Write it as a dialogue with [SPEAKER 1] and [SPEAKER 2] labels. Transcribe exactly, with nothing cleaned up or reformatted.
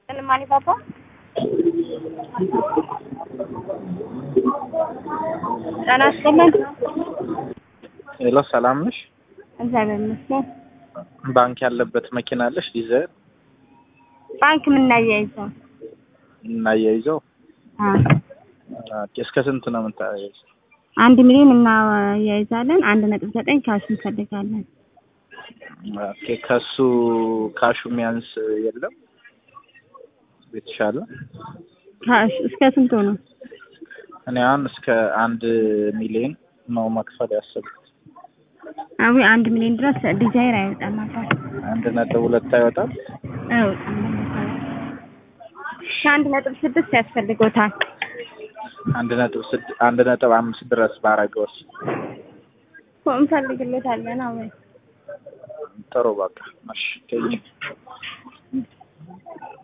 [SPEAKER 1] Mani papa? ጤና ይስጥልኝ።
[SPEAKER 2] ሄሎ ሰላም ነሽ?
[SPEAKER 1] እግዚአብሔር ይመስገን።
[SPEAKER 2] ባንክ ያለበት መኪና አለሽ? ዲዛይር
[SPEAKER 1] ባንክ ምን ያያይዘው?
[SPEAKER 2] እና ያይዘው
[SPEAKER 1] አዎ።
[SPEAKER 2] እስከ ስንት ነው የምታያይዘው?
[SPEAKER 1] አንድ ሚሊዮን እና ያይዛለን አንድ ነጥብ ዘጠኝ ካሽ እንፈልጋለን።
[SPEAKER 2] ኦኬ ከሱ ካሹ የሚያንስ የለም? የተሻለ
[SPEAKER 1] ካሽ እስከ ስንት ነው?
[SPEAKER 2] እኔ አሁን እስከ አንድ ሚሊዮን ነው መክፈል ያሰብኩት።
[SPEAKER 1] አዊ አንድ ሚሊዮን ድረስ ዲዛይር አይወጣም አባል።
[SPEAKER 2] አንድ ነጥብ ሁለት አይወጣም?
[SPEAKER 1] አዎ። አንድ ነጥብ ስድስት ያስፈልጎታል።
[SPEAKER 2] አንድ ነጥብ ስድስት አንድ ነጥብ አምስት ድረስ ባረገውስ?
[SPEAKER 1] እንፈልግለታለን። አዎ።
[SPEAKER 2] ጥሩ በቃ እሺ።